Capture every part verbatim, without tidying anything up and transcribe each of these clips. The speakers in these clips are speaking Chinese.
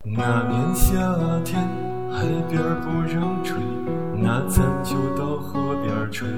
那年夏天，海边不让吹，那咱就到河边吹。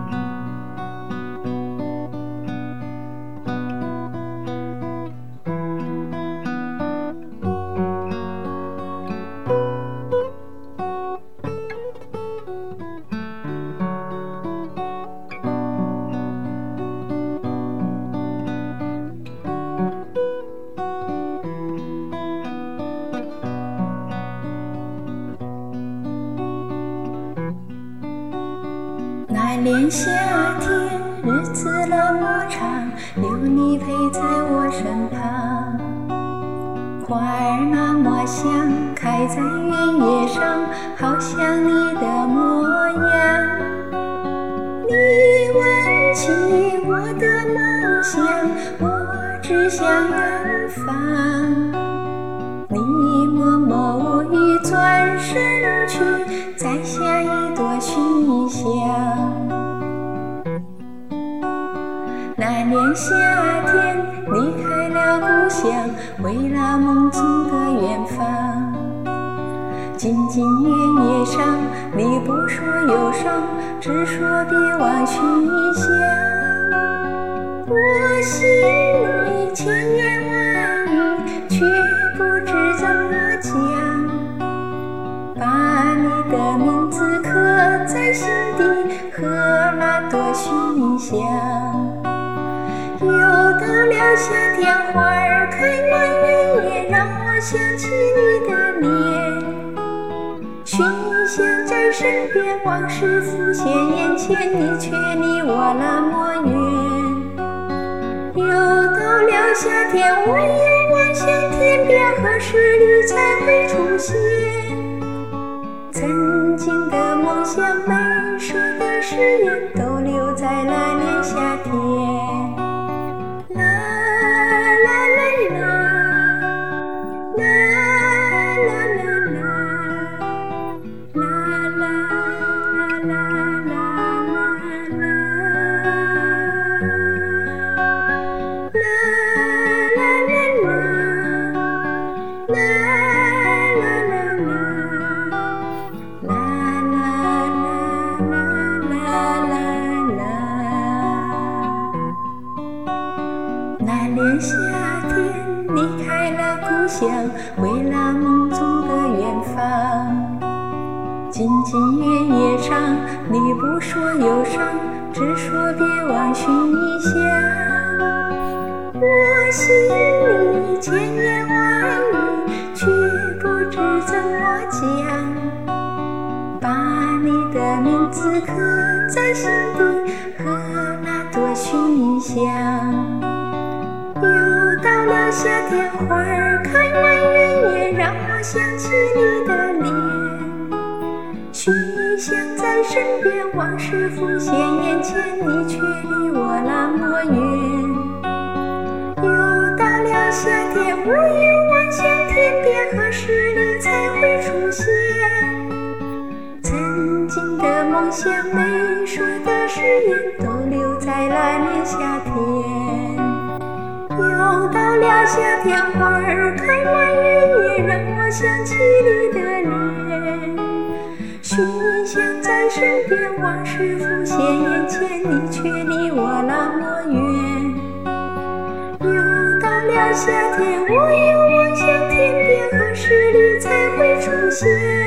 那年夏天，日子那么长，有你陪在我身旁。花儿那么香，开在原野上，好像你的模样。你问起我的梦想，我只想远方。你默默无语转身去，摘下一朵馨香。那年夏天，离开了故乡，为了梦中的远方。静静原野上，你不说忧伤，只说别忘去乡。我心里千言万语，却不知怎么讲。把你的名字刻在心底，和那朵馨香。又到了夏天，花儿开满原野，让我想起你的脸。熏香在身边，往事浮现眼前，你却离我那么远。又到了夏天，我又望向天边，何时你才会出现？曾经的梦想，没说的誓言，都留在那年夏天。那年夏天，离开了故乡，为了梦中的远方。静静原野上，你不说忧伤，只说别忘去乡。我心里千言万语，却不知怎么讲。把你的名字刻在心底，和那朵馨香。又到了夏天，花儿开满原野，让我想起你的脸。熏香在身边，往事浮现眼前，你却离我那么远。又到了夏天，我又望向天边，何时你才会出现？曾经的梦想，没说的誓言，都留在那年夏天。又到了夏天，花儿开满原野，让我想起你的脸。熏香在身边，往事浮现眼前，你却离我那么远。又到了夏天，我又望向天边，何时你才会出现？